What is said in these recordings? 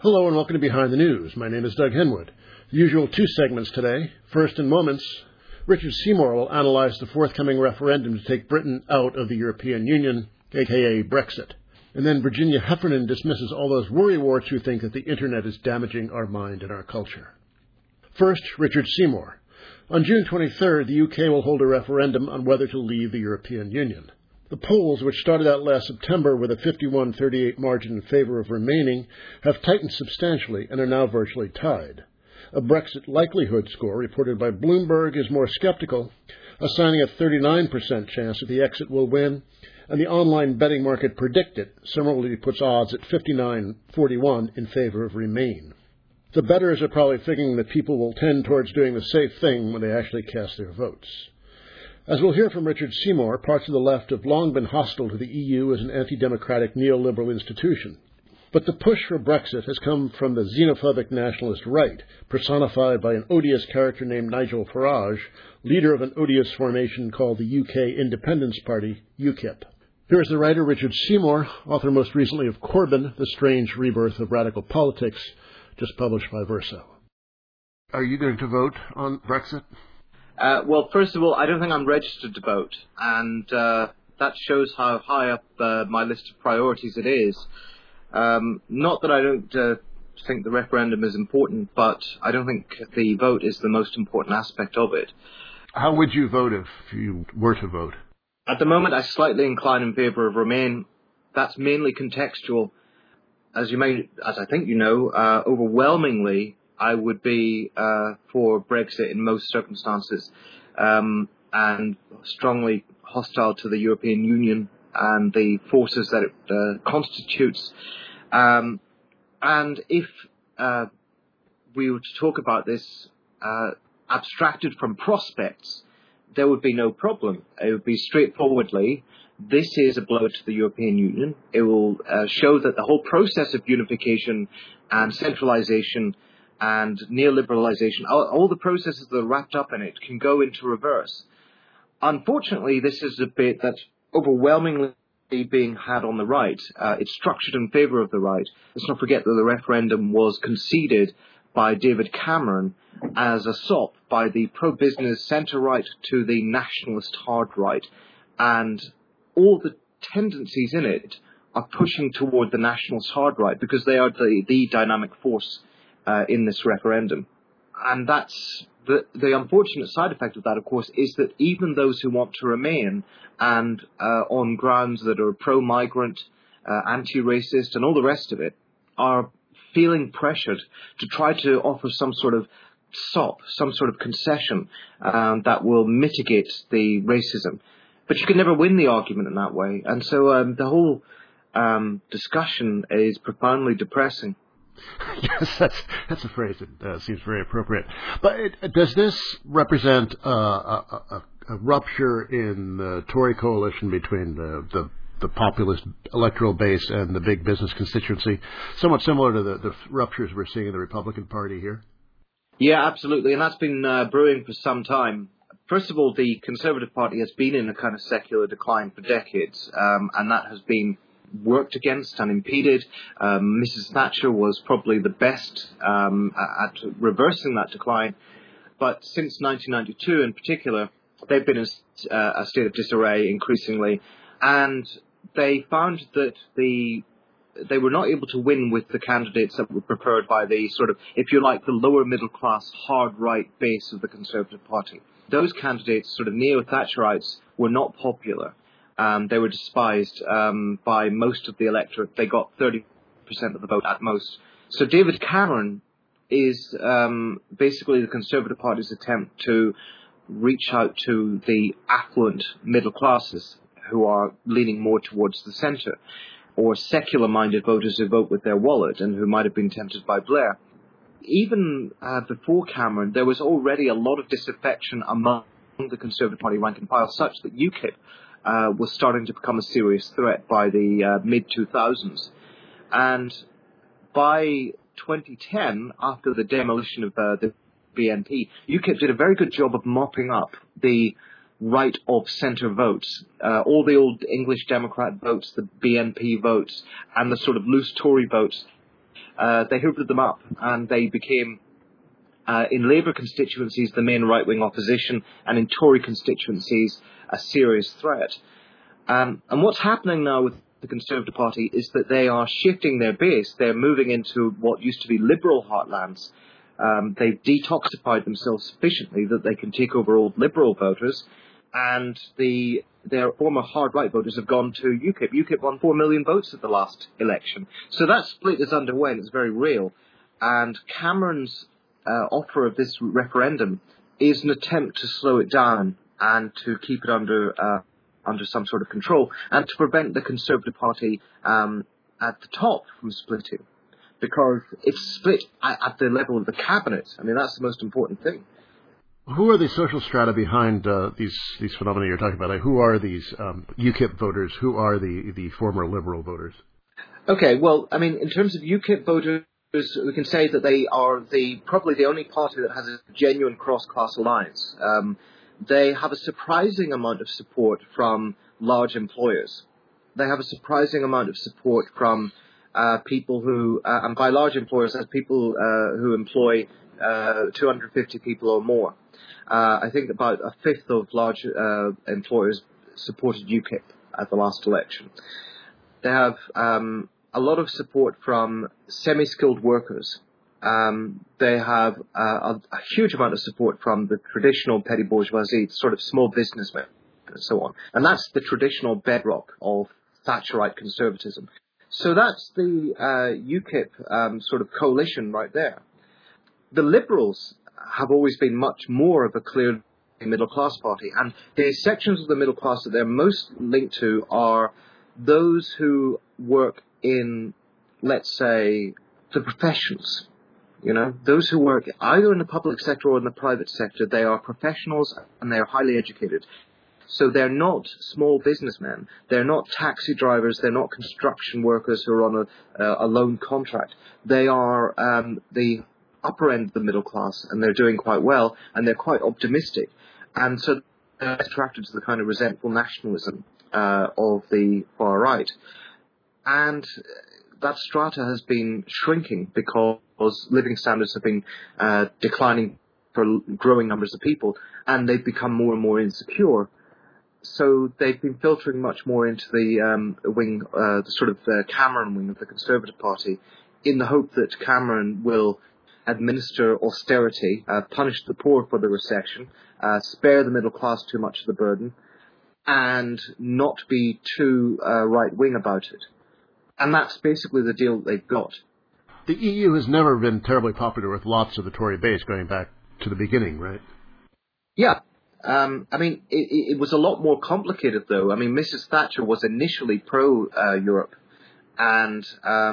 Hello and welcome to Behind the News. My name is Doug Henwood. The usual two segments today. First, in moments, Richard Seymour will analyze the forthcoming referendum to take Britain out of the European Union, aka Brexit. And then Virginia Heffernan dismisses all those worrywarts who think that the Internet is damaging our mind and our culture. First, Richard Seymour. On June 23rd, the UK will hold a referendum on whether to leave the European Union. The polls, which started out last September with a 51-38 margin in favor of remaining, have tightened substantially and are now virtually tied. A Brexit likelihood score reported by Bloomberg is more skeptical, assigning a 39% chance that the exit will win, and the online betting market PredictIt similarly puts odds at 59-41 in favor of remain. The bettors are probably thinking that people will tend towards doing the safe thing when they actually cast their votes. As we'll hear from Richard Seymour, parts of the left have long been hostile to the EU as an anti-democratic neoliberal institution. But the push for Brexit has come from the xenophobic nationalist right, personified by an odious character named Nigel Farage, leader of an odious formation called the UK Independence Party, UKIP. Here's the writer Richard Seymour, author most recently of Corbyn, The Strange Rebirth of Radical Politics, just published by Verso. Are you going to vote on Brexit? Well, first of all, I don't think I'm registered to vote, and that shows how high up my list of priorities it is. Not that I don't think the referendum is important, but I don't think the vote is the most important aspect of it. How would you vote if you were to vote? At the moment, I slightly incline in favour of Remain. That's mainly contextual. As I think you know, overwhelmingly, I would be for Brexit in most circumstances, and strongly hostile to the European Union and the forces that it constitutes. And if we were to talk about this abstracted from prospects, there would be no problem. It would be straightforwardly, this is a blow to the European Union. It will show that the whole process of unification and centralization and neoliberalization, all the processes that are wrapped up in it, can go into reverse. Unfortunately, this is a bit that's overwhelmingly being had on the right. It's structured in favor of the right. Let's not forget that the referendum was conceded by David Cameron as a sop by the pro-business centre-right to the nationalist hard-right. And all the tendencies in it are pushing toward the nationalist hard-right because they are the dynamic force in this referendum. And that's the unfortunate side effect of that, of course, is that even those who want to remain and on grounds that are pro-migrant, anti-racist and all the rest of it are feeling pressured to try to offer some sort of sop, some sort of concession that will mitigate the racism. But you can never win the argument in that way. And so the whole discussion is profoundly depressing. Yes, that's a phrase that seems very appropriate. But does this represent a rupture in the Tory coalition between the populist electoral base and the big business constituency, somewhat similar to the ruptures we're seeing in the Republican Party here? Yeah, absolutely, and that's been brewing for some time. First of all, the Conservative Party has been in a kind of secular decline for decades, and that has been worked against and impeded. Mrs. Thatcher was probably the best at reversing that decline. But since 1992 in particular, they've been in a state of disarray increasingly. And they found that they were not able to win with the candidates that were preferred by the sort of, if you like, the lower middle class, hard right base of the Conservative Party. Those candidates, sort of neo-Thatcherites, were not popular. They were despised by most of the electorate. They got 30% of the vote at most. So David Cameron is basically the Conservative Party's attempt to reach out to the affluent middle classes who are leaning more towards the centre, or secular-minded voters who vote with their wallet and who might have been tempted by Blair. Even before Cameron, there was already a lot of disaffection among the Conservative Party rank and file, such that UKIP was starting to become a serious threat by the mid-2000s. And by 2010, after the demolition of the BNP, UKIP did a very good job of mopping up the right of centre votes, all the old English Democrat votes, the BNP votes, and the sort of loose Tory votes They hoovered them up, and they became, in Labour constituencies, the main right-wing opposition, and in Tory constituencies, a serious threat. And what's happening now with the Conservative Party is that they are shifting their base. They're moving into what used to be liberal heartlands. They've detoxified themselves sufficiently that they can take over old liberal voters, and their former hard right voters have gone to UKIP. UKIP won 4 million votes at the last election. So that split is underway, and it's very real. And Cameron's offer of this referendum is an attempt to slow it down and to keep it under some sort of control, and to prevent the Conservative Party at the top from splitting, because it's split at the level of the cabinet. I mean, that's the most important thing. Who are the social strata behind these phenomena you're talking about? Like, who are these UKIP voters? Who are the former Liberal voters? Okay, well, I mean, in terms of UKIP voters, we can say that they are probably the only party that has a genuine cross-class alliance. They have a surprising amount of support from large employers. They have a surprising amount of support from people who, and by large employers, that's people who employ 250 people or more. I think about a fifth of large employers supported UKIP at the last election. They have a lot of support from semi-skilled workers. They have a huge amount of support from the traditional petty bourgeoisie, sort of small businessmen, and so on. And that's the traditional bedrock of Thatcherite conservatism. So that's the UKIP sort of coalition right there. The Liberals have always been much more of a clear middle-class party, and the sections of the middle class that they're most linked to are those who work in, let's say, the professions. You know, those who work either in the public sector or in the private sector, they are professionals and they are highly educated. So they're not small businessmen. They're not taxi drivers. They're not construction workers who are on a loan contract. They are the upper end of the middle class, and they're doing quite well, and they're quite optimistic. And so they're attracted to the kind of resentful nationalism of the far right. And that strata has been shrinking because living standards have been declining for growing numbers of people, and they've become more and more insecure. So they've been filtering much more into the wing, the sort of Cameron wing of the Conservative Party, in the hope that Cameron will administer austerity, punish the poor for the recession, spare the middle class too much of the burden, and not be too right-wing about it. And that's basically the deal that they've got. The EU has never been terribly popular with lots of the Tory base going back to the beginning, right? Yeah. I mean, it was a lot more complicated, though. I mean, Mrs. Thatcher was initially pro-Europe, and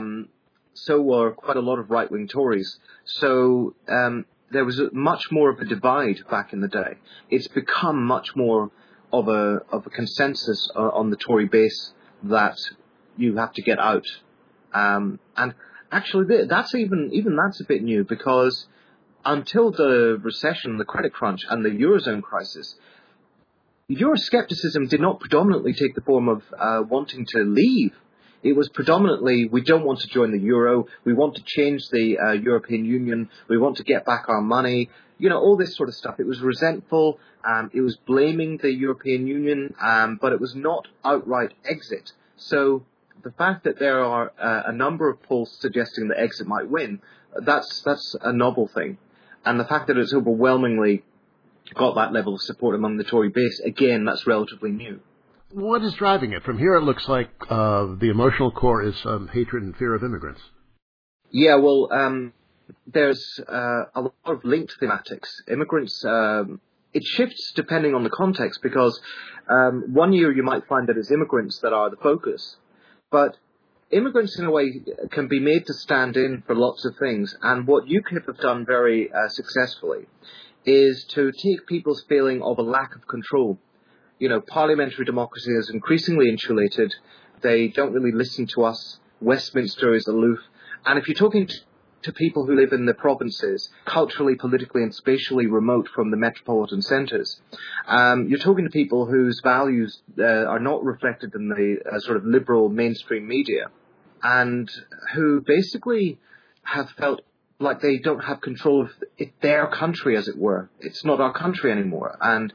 so were quite a lot of right-wing Tories. So there was much more of a divide back in the day. It's become much more of a consensus on the Tory base that you have to get out. And actually, that's that's a bit new, because until the recession, the credit crunch, and the Eurozone crisis, Euroscepticism did not predominantly take the form of wanting to leave. It was predominantly, we don't want to join the Euro, we want to change the European Union, we want to get back our money, you know, all this sort of stuff. It was resentful, it was blaming the European Union, but it was not outright exit. So the fact that there are a number of polls suggesting that exit might win, that's a novel thing. And the fact that it's overwhelmingly got that level of support among the Tory base, again, that's relatively new. What is driving it? From here, it looks like the emotional core is hatred and fear of immigrants. Yeah, well, there's a lot of linked thematics. Immigrants, it shifts depending on the context, because one year you might find that it's immigrants that are the focus, but immigrants, in a way, can be made to stand in for lots of things. And what UKIP have done very successfully is to take people's feeling of a lack of control. You know, parliamentary democracy is increasingly insulated. They don't really listen to us. Westminster is aloof. And if you're talking to people who live in the provinces, culturally, politically, and spatially remote from the metropolitan centres, you're talking to people whose values are not reflected in the sort of liberal mainstream media, and who basically have felt like they don't have control of their country, as it were. It's not our country anymore. And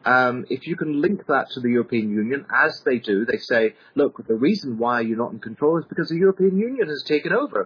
if you can link that to the European Union, as they do, they say, look, the reason why you're not in control is because the European Union has taken over.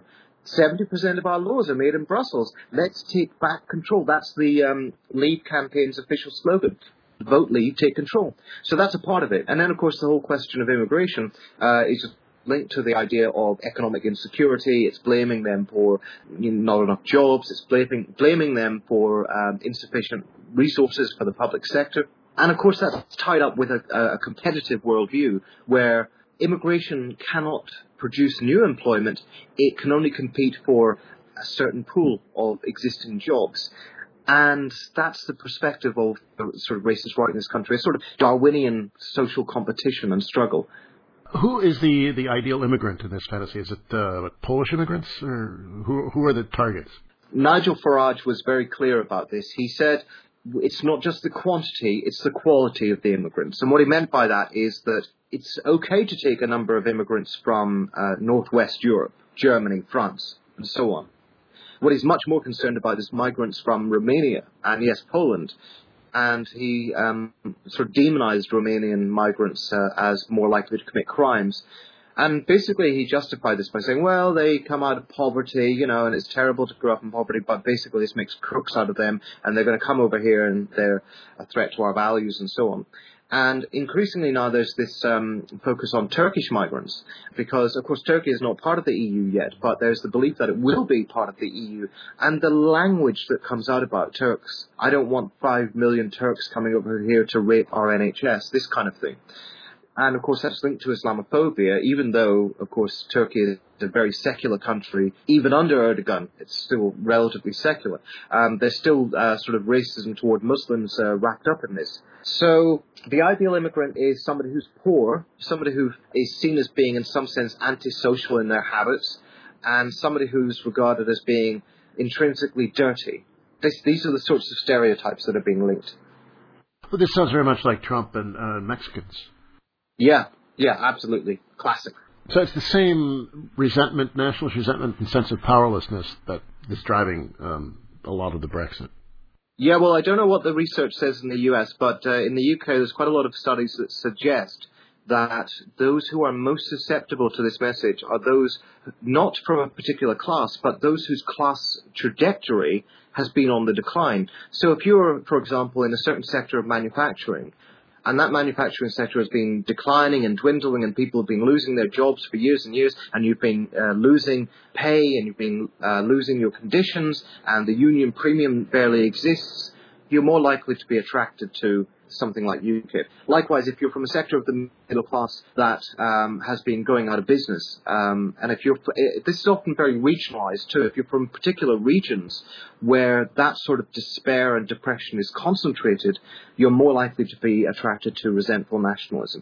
70% of our laws are made in Brussels. Let's take back control. That's the Leave campaign's official slogan. Vote Leave, take control. So that's a part of it. And then, of course, the whole question of immigration is linked to the idea of economic insecurity. It's blaming them for not enough jobs. It's blaming them for insufficient resources for the public sector. And, of course, that's tied up with a competitive worldview where immigration cannot produce new employment. It can only compete for a certain pool of existing jobs. And that's the perspective of the sort of racist right in this country, a sort of Darwinian social competition and struggle. Who is the ideal immigrant in this fantasy? Is it Polish immigrants, or who are the targets? Nigel Farage was very clear about this. He said it's not just the quantity, it's the quality of the immigrants. And what he meant by that is that it's okay to take a number of immigrants from Northwest Europe, Germany, France, and so on. What he's much more concerned about is migrants from Romania and, yes, Poland. And he sort of demonized Romanian migrants as more likely to commit crimes. And basically he justified this by saying, well, they come out of poverty, and it's terrible to grow up in poverty, but basically this makes crooks out of them, and they're going to come over here and they're a threat to our values and so on. And increasingly now there's this focus on Turkish migrants because, of course, Turkey is not part of the EU yet, but there's the belief that it will be part of the EU. And the language that comes out about Turks, I don't want 5 million Turks coming over here to rape our NHS, this kind of thing. And, of course, that's linked to Islamophobia, even though, of course, Turkey is a very secular country. Even under Erdogan, it's still relatively secular. There's still sort of racism toward Muslims wrapped up in this. So the ideal immigrant is somebody who's poor, somebody who is seen as being, in some sense, antisocial in their habits, and somebody who's regarded as being intrinsically dirty. These are the sorts of stereotypes that are being linked. Well, this sounds very much like Trump and Mexicans. Yeah, absolutely. Classic. So it's the same resentment, nationalist resentment and sense of powerlessness that is driving a lot of the Brexit. Yeah, well, I don't know what the research says in the US, but in the UK there's quite a lot of studies that suggest that those who are most susceptible to this message are those not from a particular class, but those whose class trajectory has been on the decline. So if you're, for example, in a certain sector of manufacturing, and that manufacturing sector has been declining and dwindling, and people have been losing their jobs for years and years, and you've been losing pay, and you've been losing your conditions, and the union premium barely exists, you're more likely to be attracted to something like UKIP. Likewise, if you're from a sector of the middle class that has been going out of business, and this is often very regionalised too, if you're from particular regions where that sort of despair and depression is concentrated, you're more likely to be attracted to resentful nationalism.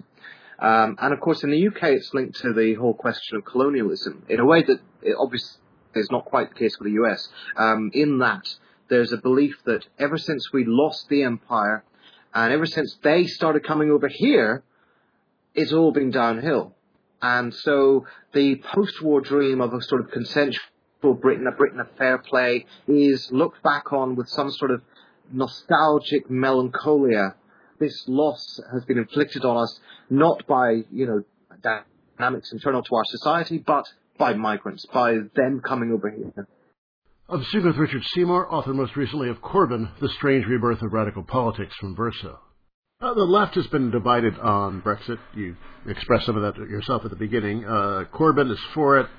And of course, in the UK, it's linked to the whole question of colonialism in a way that obviously is not quite the case for the US, in that there's a belief that ever since we lost the empire, and ever since they started coming over here, it's all been downhill. And so the post-war dream of a sort of consensual Britain, a Britain of fair play, is looked back on with some sort of nostalgic melancholia. This loss has been inflicted on us not by, dynamics internal to our society, but by migrants, by them coming over here. I'm speaking with Richard Seymour, author most recently of Corbyn, The Strange Rebirth of Radical Politics from Verso. The left has been divided on Brexit. You expressed some of that yourself at the beginning. Corbyn is for it.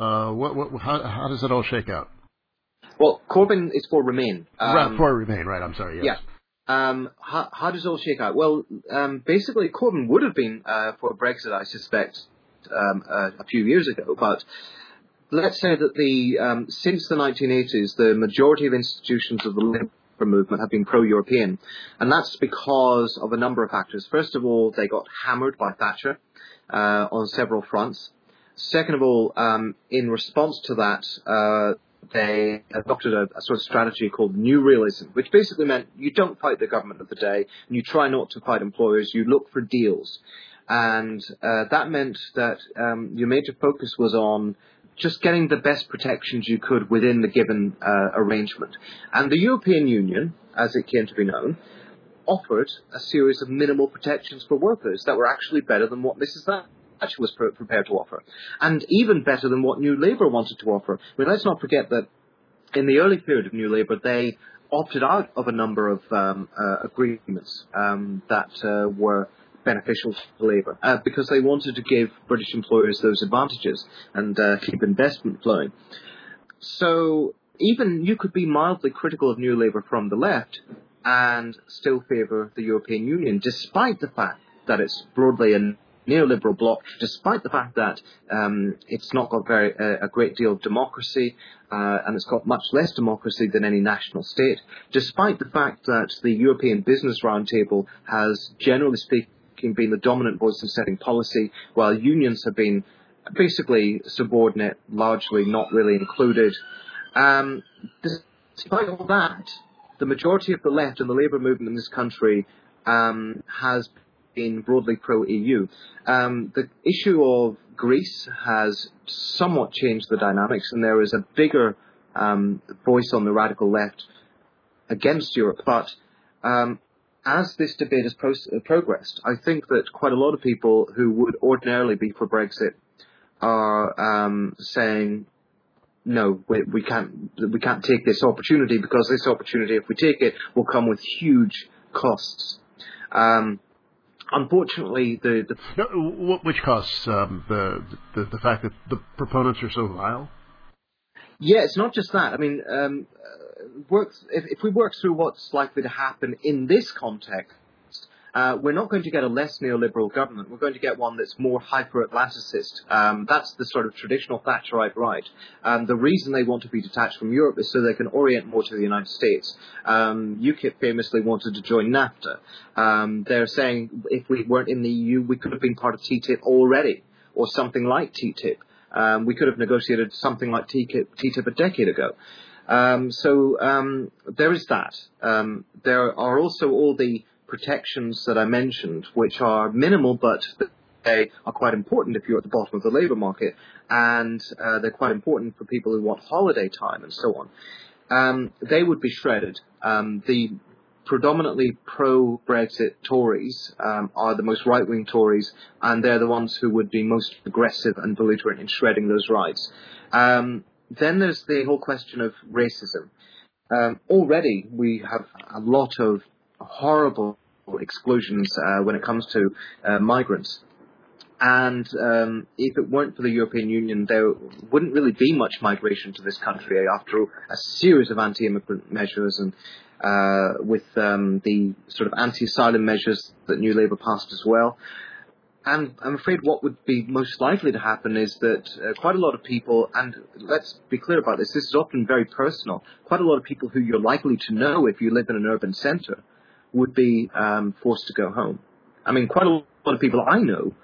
How does it all shake out? Well, Corbyn is for Remain. For Remain, right, I'm sorry, yes. Yeah. How does it all shake out? Well, basically, Corbyn would have been for Brexit, I suspect, a few years ago, but let's say that since the 1980s, the majority of institutions of the Labour movement have been pro-European, and that's because of a number of factors. First of all, they got hammered by Thatcher on several fronts. Second of all, in response to that, they adopted a sort of strategy called New Realism, which basically meant you don't fight the government of the day, and you try not to fight employers, you look for deals. And that meant that your major focus was on just getting the best protections you could within the given arrangement. And the European Union, as it came to be known, offered a series of minimal protections for workers that were actually better than what Mrs. Thatcher was prepared to offer, and even better than what New Labour wanted to offer. I mean, let's not forget that in the early period of New Labour, they opted out of a number of agreements that were beneficial to Labour because they wanted to give British employers those advantages and keep investment flowing. So even you could be mildly critical of New Labour from the left and still favour the European Union, despite the fact that it's broadly a neoliberal bloc, despite the fact that it's not got a great deal of democracy and it's got much less democracy than any national state, despite the fact that the European Business Roundtable has, generally speaking, been the dominant voice in setting policy, while unions have been basically subordinate, largely not really included. Despite all that, the majority of the left and the labour movement in this country has been broadly pro-EU. The issue of Greece has somewhat changed the dynamics, and there is a bigger voice on the radical left against Europe. But as this debate has progressed, I think that quite a lot of people who would ordinarily be for Brexit are saying, no, we can't take this opportunity, because this opportunity, if we take it, will come with huge costs. Unfortunately, which costs? The fact that the proponents are so vile? Yeah, it's not just that. I mean, if we work through what's likely to happen in this context, we're not going to get a less neoliberal government. We're going to get one that's more hyper-Atlanticist. That's the sort of traditional Thatcherite right. The reason they want to be detached from Europe is so they can orient more to the United States. UKIP famously wanted to join NAFTA. They're saying if we weren't in the EU, we could have been part of TTIP already, or something like TTIP. We could have negotiated something like TTIP a decade ago. So there is that. There are also all the protections that I mentioned, which are minimal, but they are quite important if you're at the bottom of the labour market, and they're quite important for people who want holiday time and so on. They would be shredded. The predominantly pro-Brexit Tories are the most right-wing Tories, and they're the ones who would be most aggressive and belligerent in shredding those rights. Then there's the whole question of racism. Already we have a lot of horrible exclusions when it comes to migrants. And if it weren't for the European Union, there wouldn't really be much migration to this country after a series of anti-immigrant measures and with the sort of anti-asylum measures that New Labour passed as well. And I'm afraid what would be most likely to happen is that quite a lot of people, and let's be clear about this, this is often very personal, quite a lot of people who you're likely to know if you live in an urban centre would be forced to go home. I mean, quite a lot of people I know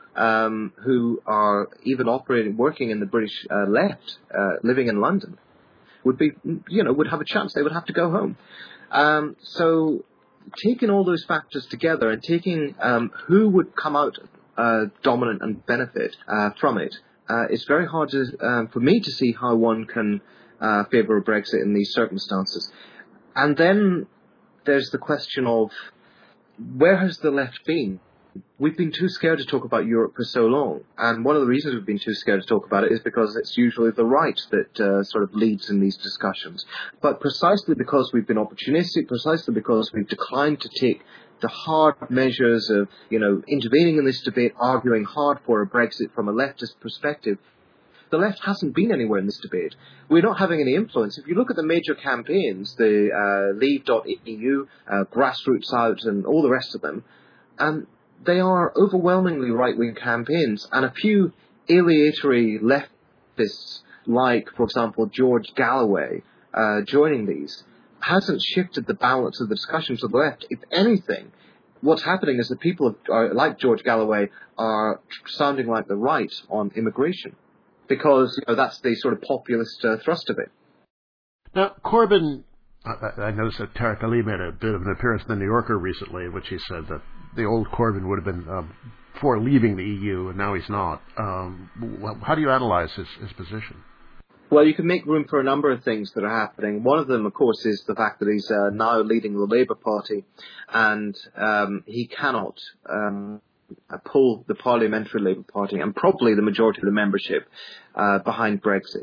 who are even working in the British left, living in London, would have a chance. They would have to go home. So taking all those factors together and taking who would come out dominant and benefit from it, it's very hard for me to see how one can favour a Brexit in these circumstances. And then there's the question of where has the left been? We've been too scared to talk about Europe for so long, and one of the reasons we've been too scared to talk about it is because it's usually the right that sort of leads in these discussions. But precisely because we've been opportunistic, precisely because we've declined to take the hard measures of, intervening in this debate, arguing hard for a Brexit from a leftist perspective, the left hasn't been anywhere in this debate. We're not having any influence. If you look at the major campaigns, the Leave.eu, Grassroots Out, and all the rest of them, they are overwhelmingly right-wing campaigns, and a few aleatory leftists, like, for example, George Galloway, joining these, hasn't shifted the balance of the discussion to the left. If anything, what's happening is that people like George Galloway are sounding like the right on immigration, because that's the sort of populist thrust of it. Now, Corbyn, I noticed that Tariq Ali made a bit of an appearance in the New Yorker recently, in which he said that the old Corbyn would have been for leaving the EU, and now he's not. How do you analyze his position? Well, you can make room for a number of things that are happening. One of them, of course, is the fact that he's now leading the Labour Party, and he cannot pull the parliamentary Labour Party and probably the majority of the membership behind Brexit.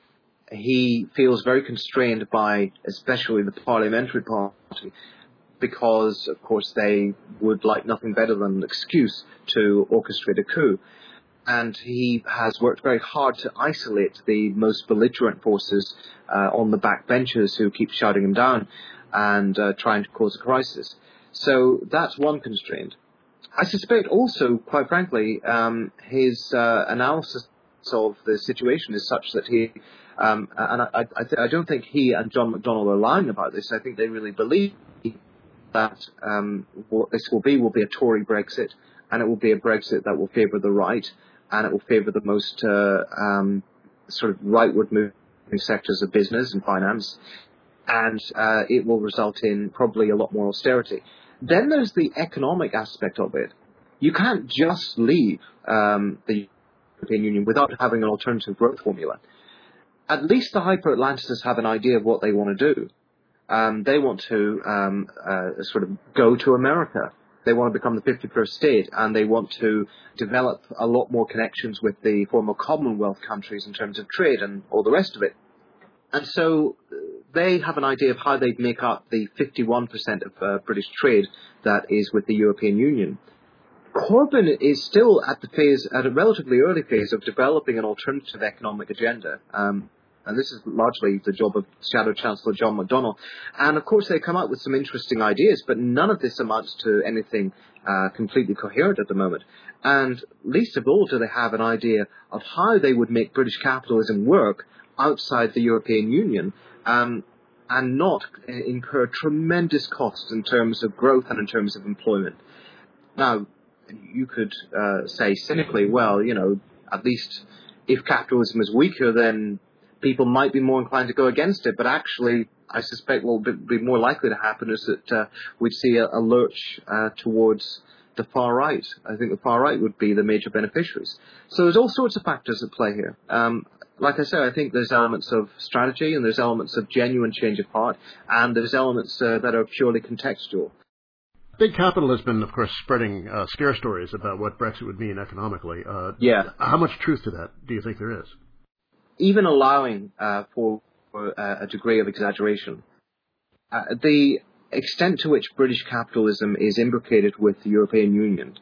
He feels very constrained by especially the parliamentary party because, of course, they would like nothing better than an excuse to orchestrate a coup. And he has worked very hard to isolate the most belligerent forces on the backbenchers who keep shouting him down and trying to cause a crisis. So that's one constraint. I suspect also, quite frankly, his analysis of the situation is such that he, and I don't think he and John McDonnell are lying about this. I think they really believe that what this will be a Tory Brexit, and it will be a Brexit that will favour the right, and it will favour the most sort of rightward moving sectors of business and finance, and it will result in probably a lot more austerity. Then there's the economic aspect of it. You can't just leave the European Union without having an alternative growth formula. At least the hyper-Atlanticists have an idea of what they want to do. They want to sort of go to America. They want to become the 51st state, and they want to develop a lot more connections with the former Commonwealth countries in terms of trade and all the rest of it. And so they have an idea of how they'd make up the 51% of British trade that is with the European Union. Corbyn is still at a relatively early phase of developing an alternative economic agenda. And this is largely the job of Shadow Chancellor John McDonnell. And of course they come up with some interesting ideas, but none of this amounts to anything completely coherent at the moment. And least of all do they have an idea of how they would make British capitalism work outside the European Union, and not incur tremendous costs in terms of growth and in terms of employment. Now, you could say cynically, well, at least if capitalism is weaker, then people might be more inclined to go against it. But actually, I suspect what would be more likely to happen is that we'd see a lurch towards the far right. I think the far right would be the major beneficiaries. So there's all sorts of factors at play here. Like I said, I think there's elements of strategy and there's elements of genuine change of heart, and there's elements that are purely contextual. Big capital has been, of course, spreading scare stories about what Brexit would mean economically. Yeah. How much truth to that do you think there is? Even allowing for a degree of exaggeration, the extent to which British capitalism is imbricated with the European Union,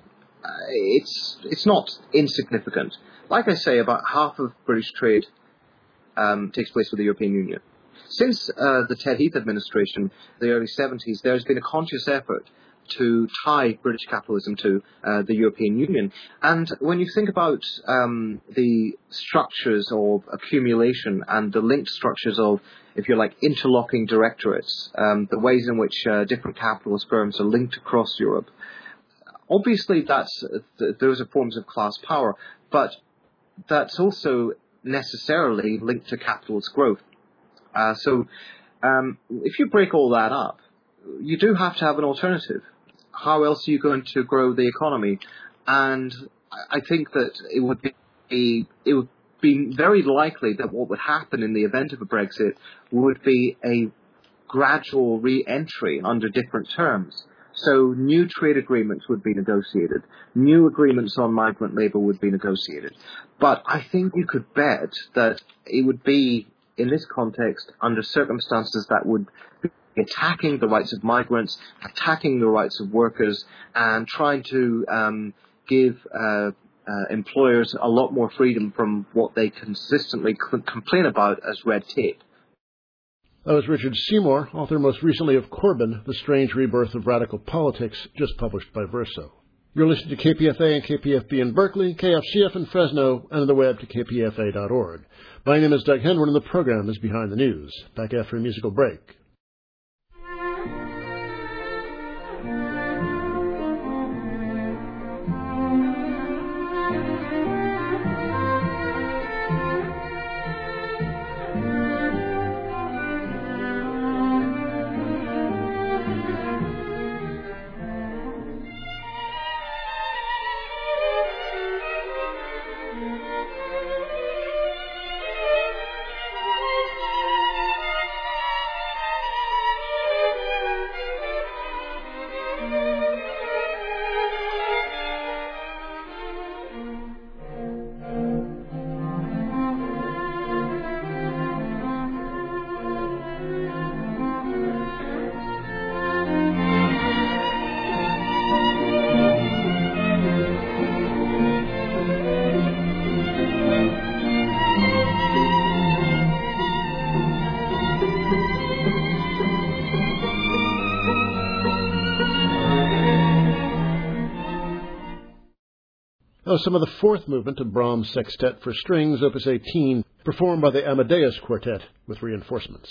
it's not insignificant. Like I say, about half of British trade takes place with the European Union. Since the Ted Heath administration, the early 70s, there's been a conscious effort to tie British capitalism to the European Union. And when you think about the structures of accumulation and the linked structures of, if you like, interlocking directorates, the ways in which different capitalist firms are linked across Europe, obviously those are forms of class power, but that's also necessarily linked to capitalist growth. So if you break all that up, you do have to have an alternative. How else are you going to grow the economy? And I think that it would be very likely that what would happen in the event of a Brexit would be a gradual re-entry under different terms. So new trade agreements would be negotiated. New agreements on migrant labour would be negotiated. But I think you could bet that it would be, in this context, under circumstances that would be attacking the rights of migrants, attacking the rights of workers, and trying to give employers a lot more freedom from what they consistently complain about as red tape. That was Richard Seymour, author most recently of Corbyn, The Strange Rebirth of Radical Politics, just published by Verso. You're listening to KPFA and KPFB in Berkeley, KFCF in Fresno, and on the web to kpfa.org. My name is Doug Henwood, and the program is Behind the News. Back after a musical break. some of the fourth movement of Brahms' Sextet for Strings, Opus 18, performed by the Amadeus Quartet with reinforcements.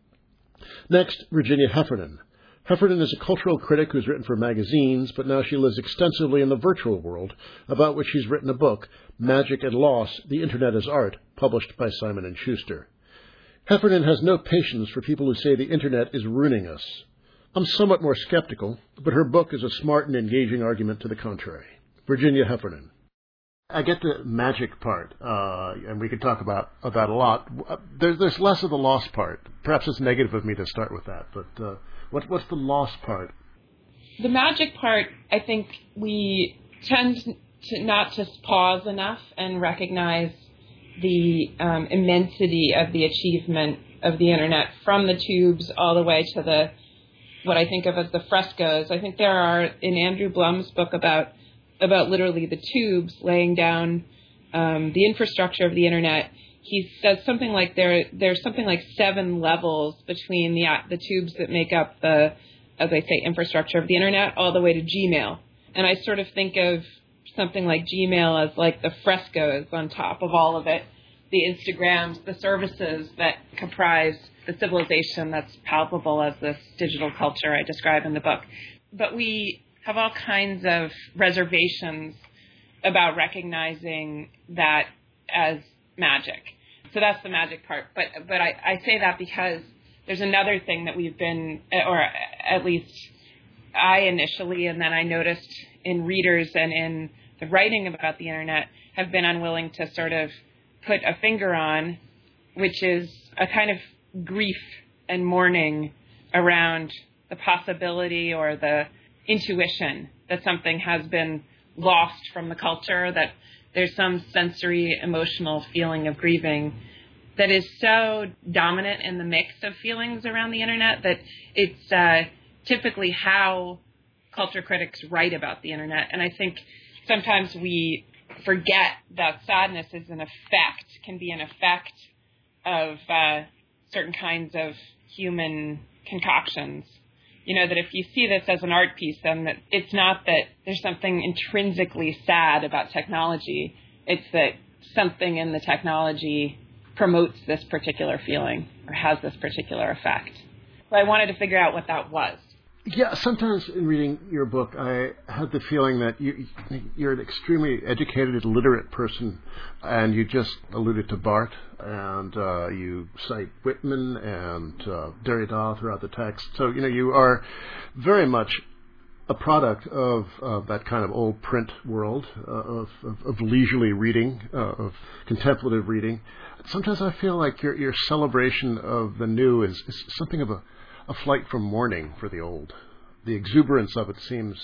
Next, Virginia Heffernan. Heffernan is a cultural critic who's written for magazines, but now she lives extensively in the virtual world, about which she's written a book, Magic and Loss, The Internet as Art, published by Simon & Schuster. Heffernan has no patience for people who say the Internet is ruining us. I'm somewhat more skeptical, but her book is a smart and engaging argument to the contrary. Virginia Heffernan. I get the magic part, and we could talk about a lot. There's less of the loss part. Perhaps it's negative of me to start with that, but what's the loss part? The magic part, I think we tend to not to pause enough and recognize the immensity of the achievement of the Internet, from the tubes all the way to what I think of as the frescoes. I think there are, in Andrew Blum's book about literally the tubes laying down the infrastructure of the Internet, he says something like there's something like 7 levels between the tubes that make up the, as I say, infrastructure of the Internet, all the way to Gmail. And I sort of think of something like Gmail as like the frescoes on top of all of it, the Instagrams, the services that comprise the civilization that's palpable as this digital culture I describe in the book. But we have all kinds of reservations about recognizing that as magic. So that's the magic part. But I say that because there's another thing that we've been, or at least I initially, and then I noticed in readers and in the writing about the Internet, have been unwilling to sort of put a finger on, which is a kind of grief and mourning around the possibility or the intuition that something has been lost from the culture, that there's some sensory, emotional feeling of grieving that is so dominant in the mix of feelings around the Internet that it's typically how culture critics write about the Internet. And I think sometimes we forget that sadness is an effect, can be an effect of certain kinds of human concoctions. You know, that if you see this as an art piece, then that it's not that there's something intrinsically sad about technology. It's that something in the technology promotes this particular feeling or has this particular effect. So I wanted to figure out what that was. Yeah, sometimes in reading your book, I had the feeling that you're an extremely educated, literate person, and you just alluded to Barthes, and you cite Whitman and Derrida throughout the text. So, you are very much a product of that kind of old print world, of leisurely reading, of contemplative reading. Sometimes I feel like your celebration of the new is something of a flight from mourning for the old. The exuberance of it seems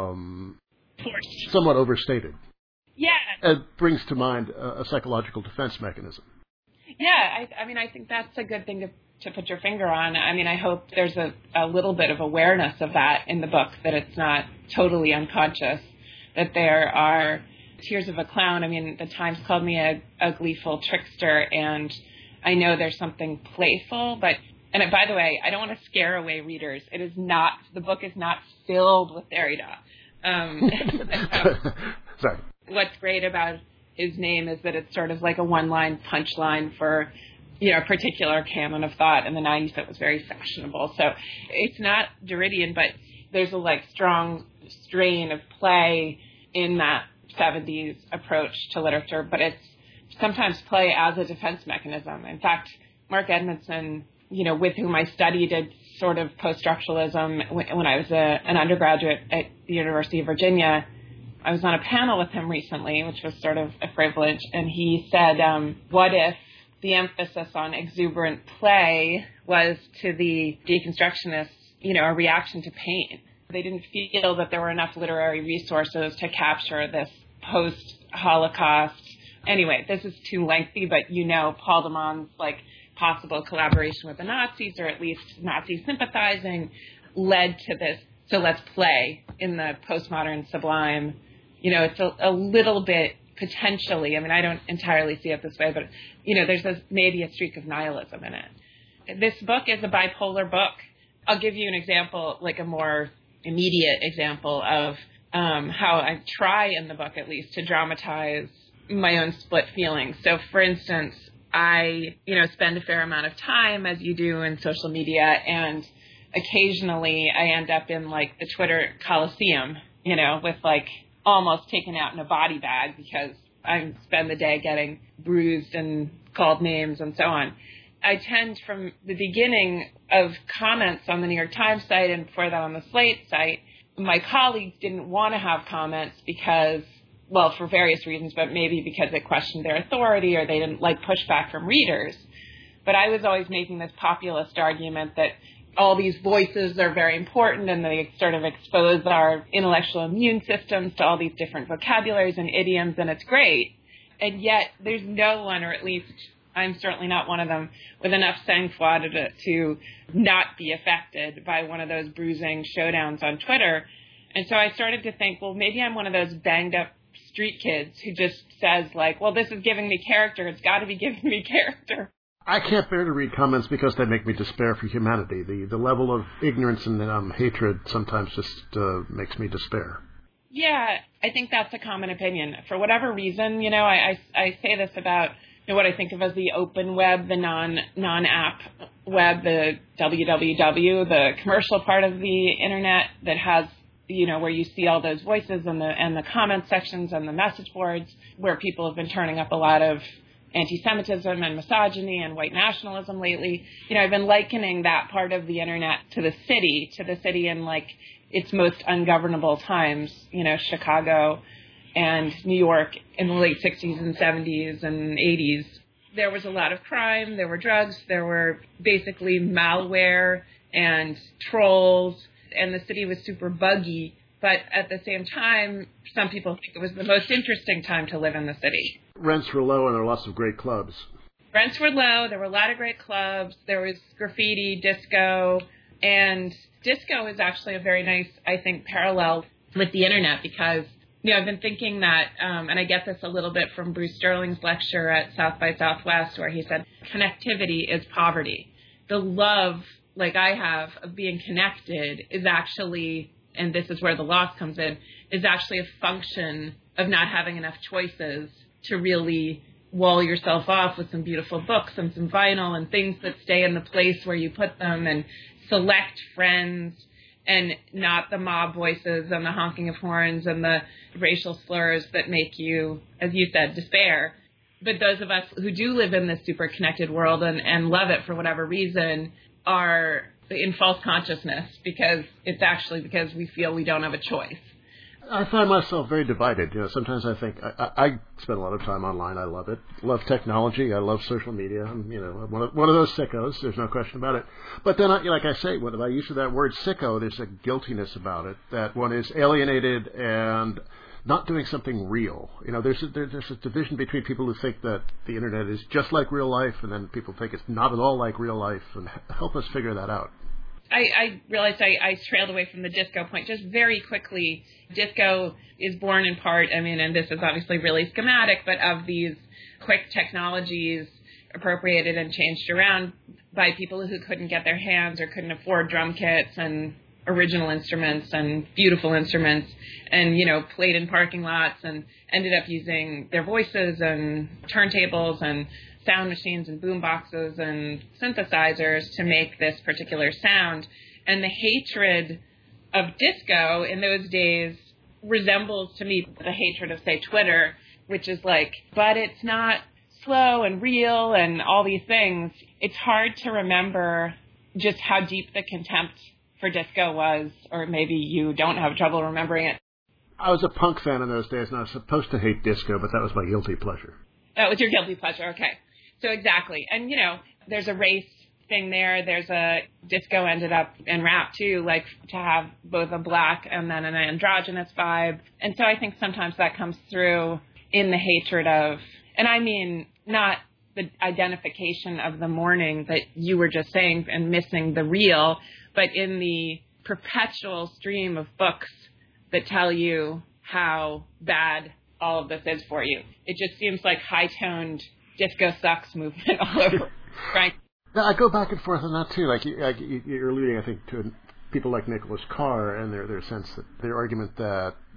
somewhat overstated. Yeah. It brings to mind a psychological defense mechanism. Yeah, I think that's a good thing to put your finger on. I hope there's a little bit of awareness of that in the book, that it's not totally unconscious, that there are tears of a clown. The Times called me a gleeful trickster, and I know there's something playful, and by the way, I don't want to scare away readers. It is not, the book is not filled with Derrida. Sorry. What's great about his name is that it's sort of like a one-line punchline for, a particular canon of thought. In the 90s, that was very fashionable. So it's not Derridian, but there's a strong strain of play in that 70s approach to literature, but it's sometimes play as a defense mechanism. In fact, Mark Edmondson, with whom I studied a sort of post-structuralism when I was an undergraduate at the University of Virginia, I was on a panel with him recently, which was sort of a privilege, and he said, what if the emphasis on exuberant play was, to the deconstructionists, a reaction to pain? They didn't feel that there were enough literary resources to capture this post-Holocaust. Anyway, this is too lengthy, but Paul de Man's possible collaboration with the Nazis, or at least Nazi sympathizing, led to this. So let's play in the postmodern sublime. It's a little bit potentially, I don't entirely see it this way, but, there's maybe a streak of nihilism in it. This book is a bipolar book. I'll give you an example, a more immediate example of how I try in the book, at least, to dramatize my own split feelings. So, for instance, I, spend a fair amount of time, as you do, in social media, and occasionally I end up in, the Twitter Coliseum, with, almost taken out in a body bag because I spend the day getting bruised and called names and so on. I tend, from the beginning of comments on the New York Times site and before that on the Slate site, my colleagues didn't want to have comments because, well, for various reasons, but maybe because it questioned their authority or they didn't like pushback from readers. But I was always making this populist argument that all these voices are very important and they sort of expose our intellectual immune systems to all these different vocabularies and idioms, and it's great. And yet there's no one, or at least I'm certainly not one of them, with enough sang-froid to not be affected by one of those bruising showdowns on Twitter. And so I started to think, well, maybe I'm one of those banged-up street kids who just says, well, this is giving me character. It's got to be giving me character. I can't bear to read comments because they make me despair for humanity. The level of ignorance and hatred sometimes just makes me despair. Yeah, I think that's a common opinion. For whatever reason, I say this about what I think of as the open web, the non-app web, the www, the commercial part of the internet that has, where you see all those voices and the comment sections and the message boards where people have been turning up a lot of anti-Semitism and misogyny and white nationalism lately. I've been likening that part of the internet to the city in its most ungovernable times, Chicago and New York in the late 60s and 70s and 80s. There was a lot of crime, there were drugs, there were basically malware and trolls, and the city was super buggy. But at the same time, some people think it was the most interesting time to live in the city. Rents were low and there were lots of great clubs. Rents were low, there were a lot of great clubs, there was graffiti, disco, and disco is actually a very nice, I think, parallel with the internet because I've been thinking that, and I get this a little bit from Bruce Sterling's lecture at South by Southwest, where he said, connectivity is poverty. The love, like I have, of being connected is actually, and this is where the loss comes in, is actually a function of not having enough choices to really wall yourself off with some beautiful books and some vinyl and things that stay in the place where you put them and select friends and not the mob voices and the honking of horns and the racial slurs that make you, as you said, despair. But those of us who do live in this super connected world and love it for whatever reason are in false consciousness because it's actually because we feel we don't have a choice. I find myself very divided. Sometimes I think I spend a lot of time online. I love it. Love technology. I love social media. I'm, one of those sickos. There's no question about it. But then, like I say, when I use that word sicko, there's a guiltiness about it that one is alienated and not doing something real. There's a division between people who think that the internet is just like real life, and then people think it's not at all like real life. And help us figure that out. I realized I trailed away from the disco point just very quickly. Disco is born in part, and this is obviously really schematic, but of these quick technologies appropriated and changed around by people who couldn't get their hands or couldn't afford drum kits and original instruments and beautiful instruments and, played in parking lots and ended up using their voices and turntables and sound machines and boom boxes and synthesizers to make this particular sound. And the hatred of disco in those days resembles to me the hatred of, say, Twitter, which is but it's not slow and real and all these things. It's hard to remember just how deep the contempt for disco was, or maybe you don't have trouble remembering it. I was a punk fan in those days, and I was supposed to hate disco, but that was my guilty pleasure. That was your guilty pleasure, okay. So exactly. And, there's a race thing there. There's a disco ended up in rap, too, to have both a black and then an androgynous vibe. And so I think sometimes that comes through in the hatred of, and I mean not the identification of the mourning that you were just saying and missing the real, but in the perpetual stream of books that tell you how bad all of this is for you. It just seems like high-toned disco sucks movement all over, right? Now, I go back and forth on that, too. You're alluding, I think, to people like Nicholas Carr and their sense that their argument that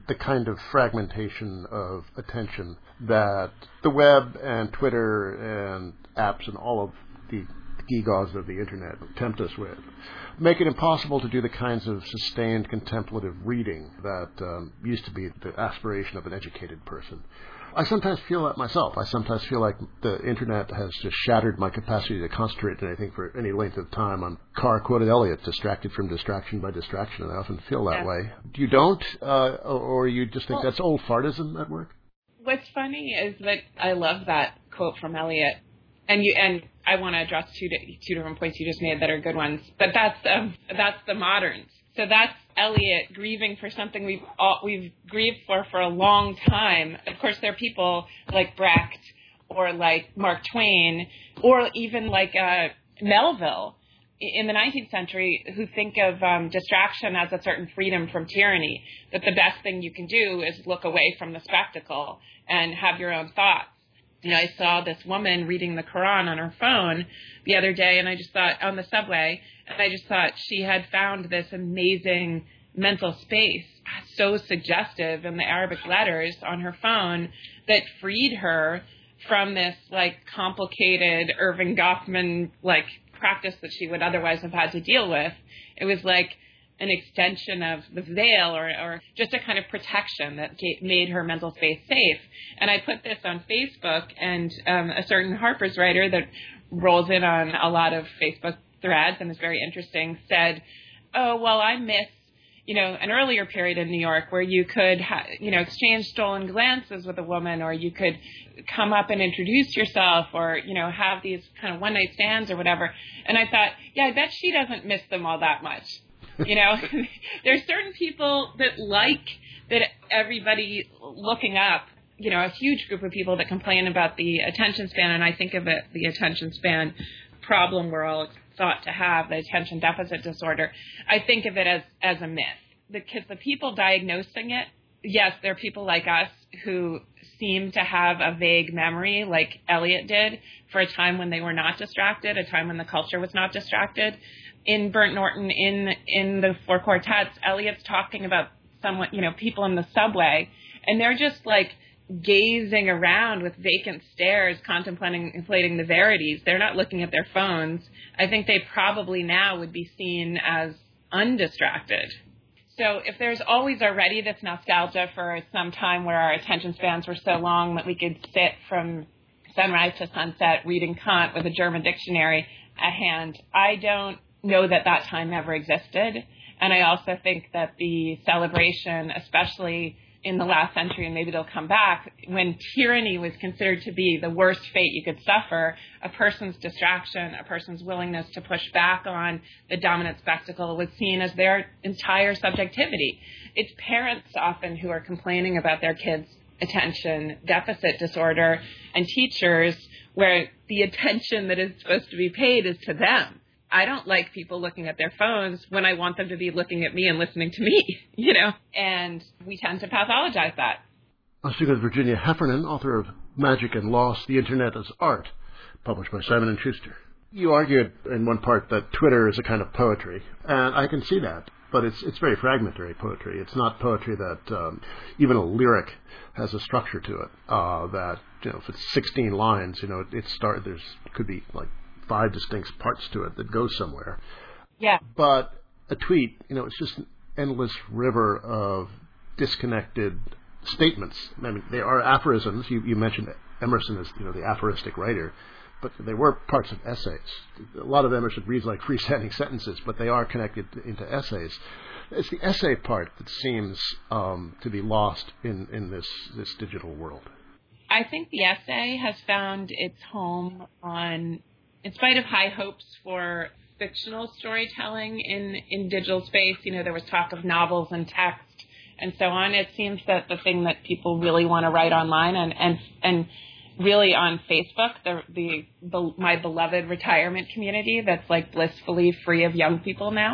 the kind of fragmentation of attention that the web and Twitter and apps and all of the gewgaws of the internet tempt us with, make it impossible to do the kinds of sustained contemplative reading that used to be the aspiration of an educated person. I sometimes feel that myself. I sometimes feel like the internet has just shattered my capacity to concentrate on anything for any length of time. I'm Carr quoted Eliot, distracted from distraction by distraction, and I often feel that way. You don't? Or you just think that's old fartism at work? What's funny is that I love that quote from Eliot. And I want to address two different points you just made that are good ones. But that's the moderns. So that's Eliot grieving for something we've grieved for a long time. Of course, there are people like Brecht or like Mark Twain or even like Melville in the 19th century who think of distraction as a certain freedom from tyranny, that the best thing you can do is look away from the spectacle and have your own thoughts. I saw this woman reading the Quran on her phone the other day, and I just thought, on the subway, and I just thought she had found this amazing mental space, so suggestive in the Arabic letters on her phone, that freed her from this, complicated Irving Goffman, practice that she would otherwise have had to deal with. It was like an extension of the veil or just a kind of protection that made her mental space safe. And I put this on Facebook, and a certain Harper's writer that rolls in on a lot of Facebook threads and is very interesting said, oh, well, I miss, an earlier period in New York where you could, exchange stolen glances with a woman, or you could come up and introduce yourself, or, have these kind of one-night stands or whatever. And I thought, yeah, I bet she doesn't miss them all that much. There's certain people that that everybody looking up, a huge group of people that complain about the attention span, and I think of it, the attention span problem we're all thought to have, the attention deficit disorder. I think of it as a myth. Because the people diagnosing it, yes, there are people like us who seem to have a vague memory, like Eliot did, for a time when they were not distracted, a time when the culture was not distracted. In Burnt Norton, in the Four Quartets, Eliot's talking about people in the subway, and they're just gazing around with vacant stares, contemplating the verities. They're not looking at their phones. I think they probably now would be seen as undistracted. So if there's always already this nostalgia for some time where our attention spans were so long that we could sit from sunrise to sunset reading Kant with a German dictionary at hand, I don't know that time ever existed. And I also think that the celebration, especially in the last century, and maybe they'll come back, when tyranny was considered to be the worst fate you could suffer, a person's distraction, a person's willingness to push back on the dominant spectacle was seen as their entire subjectivity. It's parents often who are complaining about their kids' attention deficit disorder, and teachers where the attention that is supposed to be paid is to them. I don't like people looking at their phones when I want them to be looking at me and listening to me, and we tend to pathologize that. I'll speak with Virginia Heffernan, author of Magic and Loss, The Internet as Art, published by Simon & Schuster. You argued in one part that Twitter is a kind of poetry, and I can see that, but it's very fragmentary poetry. It's not poetry that even a lyric has a structure to it, that, if it's 16 lines, there could be 5 distinct parts to it that go somewhere. Yeah. But a tweet, it's just an endless river of disconnected statements. I mean, they are aphorisms. You mentioned Emerson as, the aphoristic writer, but they were parts of essays. A lot of Emerson reads like freestanding sentences, but they are connected into essays. It's the essay part that seems to be lost in this digital world. I think the essay has found its home in spite of high hopes for fictional storytelling in digital space. There was talk of novels and text and so on. It seems that the thing that people really want to write online and really on Facebook, my beloved retirement community that's blissfully free of young people now,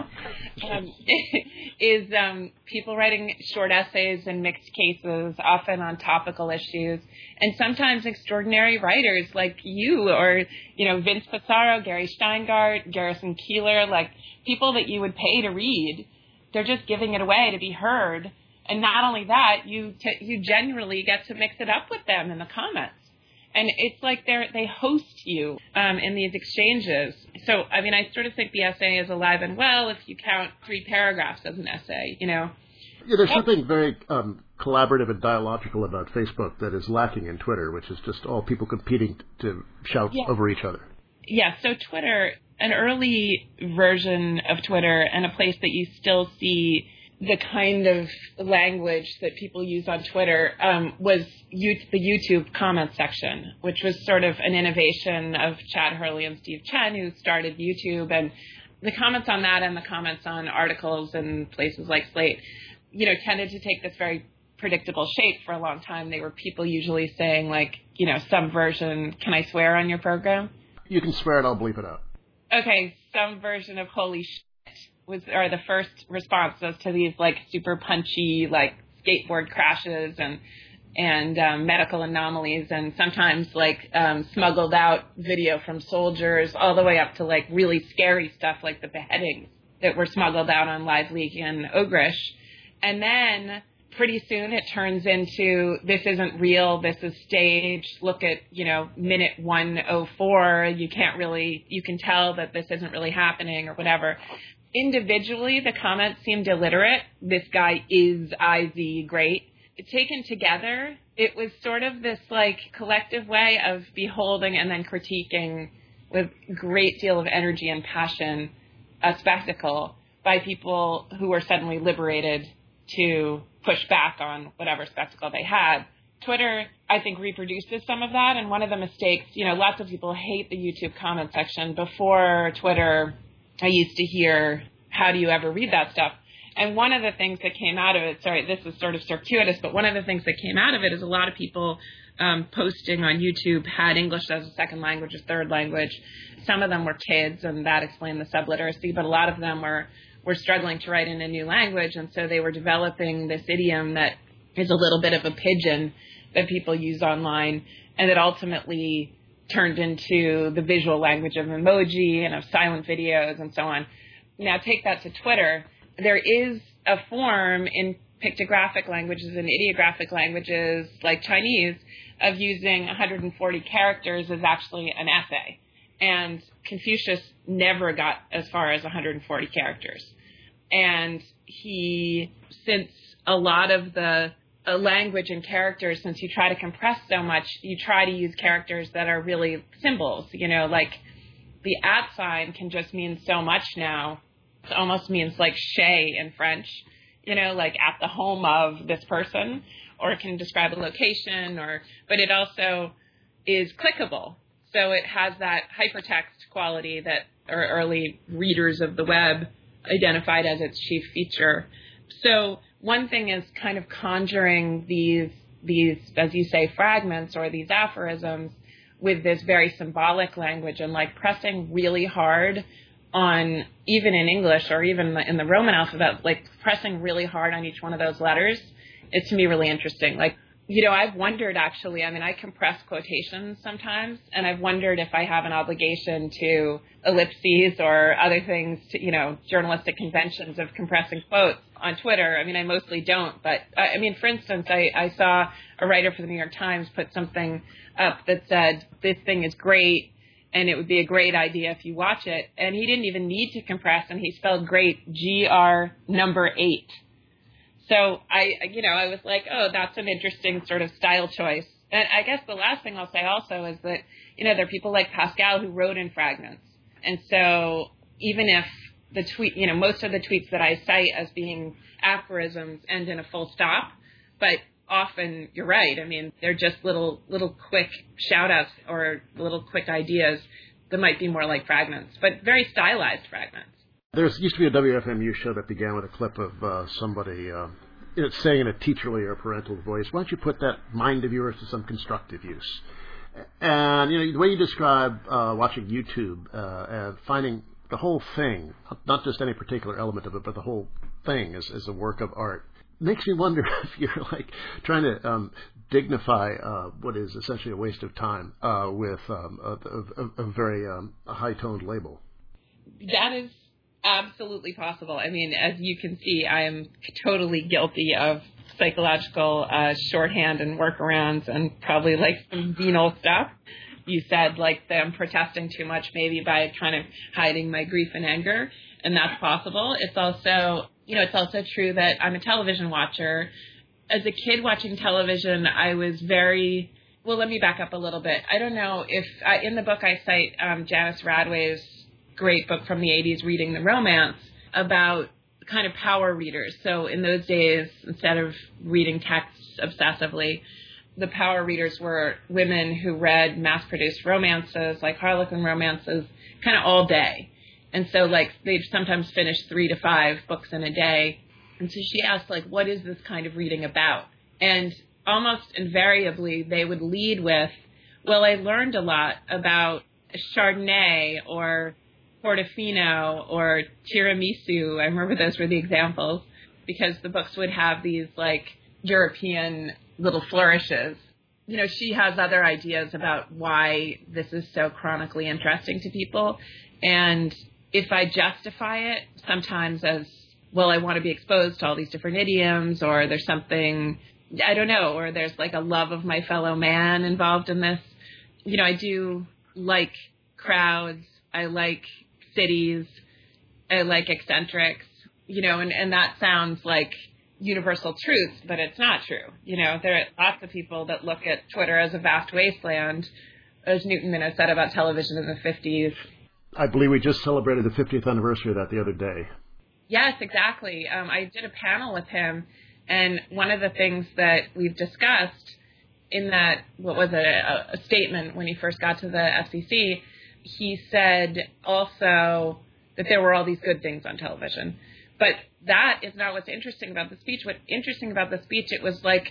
is people writing short essays in mixed cases, often on topical issues, and sometimes extraordinary writers like you or, Vince Pissarro, Gary Steingart, Garrison Keillor, people that you would pay to read. They're just giving it away to be heard. And not only that, you generally get to mix it up with them in the comments. And it's like they host you in these exchanges. So, I mean, I sort of think the essay is alive and well if you count 3 paragraphs as an essay, you know. Yeah, there's something very collaborative and dialogical about Facebook that is lacking in Twitter, which is just all people competing to shout over each other. Yeah, so Twitter, an early version of Twitter and a place that you still see the kind of language that people use on Twitter was the YouTube comment section, which was sort of an innovation of Chad Hurley and Steve Chen, who started YouTube. And the comments on that and the comments on articles in places like Slate, you know, tended to take this very predictable shape for a long time. They were people usually saying, like, you know, some version, can I swear on your program? You can swear and I'll bleep it out. Okay, some version of holy shit are the first responses to these, like, super punchy, like, skateboard crashes and medical anomalies, and sometimes, like, smuggled out video from soldiers, all the way up to, like, really scary stuff like the beheadings that were smuggled out on LiveLeak and Ogrish. And then pretty soon it turns into, this isn't real, this is staged, look at, you know, minute 104, you can tell that this isn't really happening or whatever. Individually, the comments seemed illiterate. This guy is IZ great. Taken together, it was sort of this, like, collective way of beholding and then critiquing with a great deal of energy and passion a spectacle by people who were suddenly liberated to push back on whatever spectacle they had. Twitter, I think, reproduces some of that, and one of the mistakes, you know, lots of people hate the YouTube comment section. Before Twitter, I used to hear, how do you ever read that stuff? And one of the things that came out of it, sorry, this is sort of circuitous, but one of the things that came out of it is a lot of people posting on YouTube had English as a second language, a third language. Some of them were kids, and that explained the subliteracy, but a lot of them were struggling to write in a new language, and so they were developing this idiom that is a little bit of a pidgin that people use online, and that ultimately turned into the visual language of emoji and of silent videos and so on. Now take that to Twitter. There is a form in pictographic languages and ideographic languages like Chinese of using 140 characters as actually an essay. And Confucius never got as far as 140 characters. And since a lot of the language and characters, since you try to compress so much, you try to use characters that are really symbols, you know, like the @ sign can just mean so much now. It almost means like chez in French, you know, like at the home of this person, or it can describe a location, but it also is clickable. So it has that hypertext quality that our early readers of the web identified as its chief feature. So one thing is kind of conjuring these, as you say, fragments or these aphorisms with this very symbolic language and like pressing really hard on, even in English or even in the Roman alphabet, like pressing really hard on each one of those letters is to me really interesting. Like, you know, I've wondered actually, I mean, I compress quotations sometimes, and I've wondered if I have an obligation to ellipses or other things, to, you know, journalistic conventions of compressing quotes on Twitter. I mean, I mostly don't, but I mean, for instance, I saw a writer for the New York Times put something up that said, this thing is great, and it would be a great idea if you watch it. And he didn't even need to compress, and he spelled great, GR8. So I was like, oh, that's an interesting sort of style choice. And I guess the last thing I'll say also is that, you know, there are people like Pascal who wrote in fragments. And so even if the tweet, you know, most of the tweets that I cite as being aphorisms end in a full stop, but often you're right. I mean, they're just little quick shout outs or little quick ideas that might be more like fragments, but very stylized fragments. There used to be a WFMU show that began with a clip of somebody saying in a teacherly or parental voice, why don't you put that mind of yours to some constructive use? And, you know, the way you describe watching YouTube and finding the whole thing, not just any particular element of it, but the whole thing as a work of art, makes me wonder if you're, like, trying to dignify what is essentially a waste of time with a very high-toned label. That is absolutely possible. I mean, as you can see, I am totally guilty of psychological shorthand and workarounds and probably like some venal stuff. You said like them protesting too much, maybe by kind of hiding my grief and anger, and that's possible. It's also true that I'm a television watcher. As a kid watching television, I was very... Well, let me back up a little bit. I don't know if... in the book, I cite Janice Radway's great book from the 80s, Reading the Romance, about kind of power readers. So in those days, instead of reading texts obsessively, the power readers were women who read mass-produced romances, like Harlequin romances, kind of all day. And so, like, they'd sometimes finish 3 to 5 books in a day. And so she asked, like, what is this kind of reading about? And almost invariably, they would lead with, well, I learned a lot about Chardonnay or Portofino or tiramisu. I remember those were the examples, because the books would have these, like, European little flourishes. You know, she has other ideas about why this is so chronically interesting to people. And if I justify it sometimes as, well, I want to be exposed to all these different idioms, or there's something, I don't know, or there's like a love of my fellow man involved in this. You know, I do like crowds. I like cities. I like eccentrics, you know, and that sounds like universal truth, but it's not true. You know, there are lots of people that look at Twitter as a vast wasteland, as Newton Minot said about television in the 50s. I believe we just celebrated the 50th anniversary of that the other day. Yes, exactly. I did a panel with him, and one of the things that we've discussed in that, what was it, a statement when he first got to the FCC, he said also that there were all these good things on television. But that is not what's interesting about the speech. What's interesting about the speech, it was like,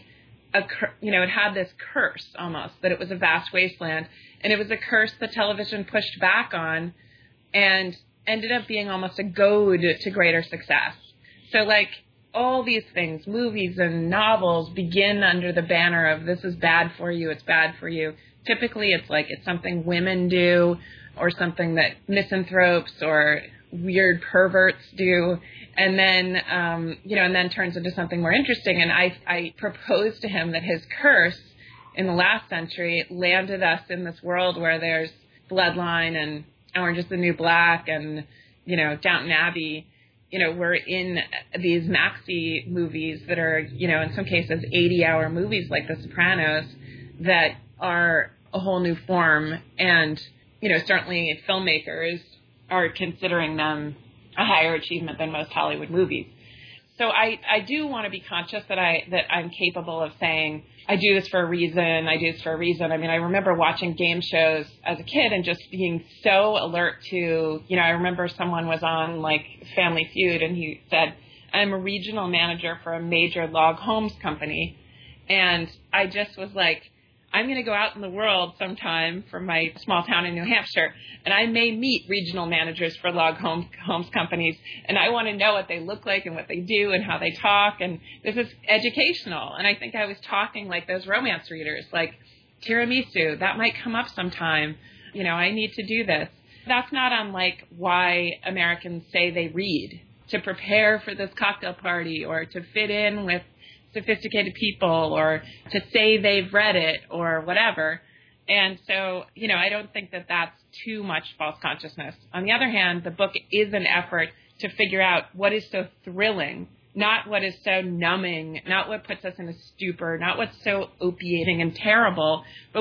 it had this curse almost, that it was a vast wasteland. And it was a curse that television pushed back on and ended up being almost a goad to greater success. So, like, all these things, movies and novels, begin under the banner of this is bad for you, it's bad for you. Typically, it's like it's something women do, or something that misanthropes or weird perverts do, and then, and then turns into something more interesting. And I proposed to him that his curse in the last century landed us in this world where there's Bloodline and Orange is the New Black and, Downton Abbey. We're in these maxi movies that are, in some cases 80-hour movies like The Sopranos that are a whole new form. And, certainly filmmakers are considering them a higher achievement than most Hollywood movies. So I do want to be conscious that I'm capable of saying, I do this for a reason, I do this for a reason. I mean, I remember watching game shows as a kid and just being so alert to, I remember someone was on, like, Family Feud, and he said, I'm a regional manager for a major log homes company. And I just was like, I'm going to go out in the world sometime from my small town in New Hampshire, and I may meet regional managers for log homes companies, and I want to know what they look like and what they do and how they talk, and this is educational. And I think I was talking like those romance readers, like tiramisu, that might come up sometime. I need to do this. That's not unlike why Americans say they read, to prepare for this cocktail party or to fit in with sophisticated people or to say they've read it or whatever. And so, I don't think that that's too much false consciousness. On the other hand, the book is an effort to figure out what is so thrilling, not what is so numbing, not what puts us in a stupor, not what's so opiating and terrible, but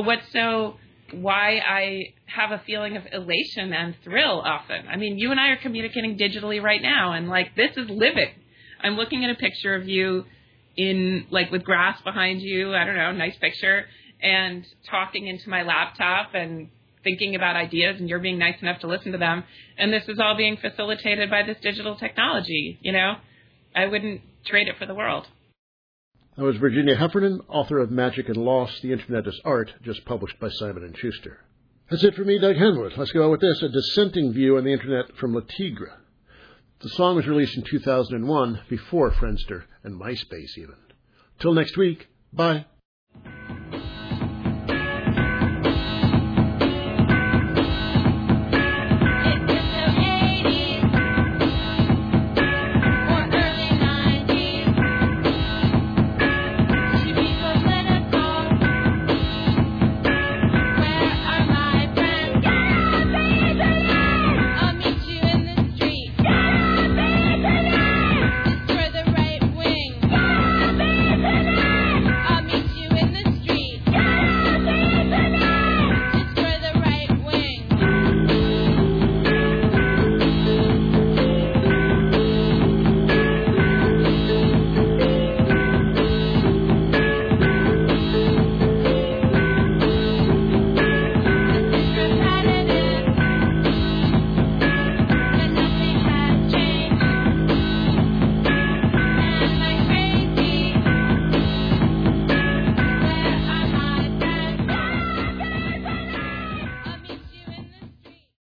why I have a feeling of elation and thrill often. I mean, you and I are communicating digitally right now, and like, this is living. I'm looking at a picture of you with grass behind you, I don't know, nice picture, and talking into my laptop and thinking about ideas, and you're being nice enough to listen to them. And this is all being facilitated by this digital technology, I wouldn't trade it for the world. That was Virginia Heffernan, author of Magic and Loss, The Internet is Art, just published by Simon & Schuster. That's it for me, Doug Henwood. Let's go on with this, a dissenting view on the Internet from Le Tigre. The song was released in 2001, before Friendster and MySpace even. Till next week, bye.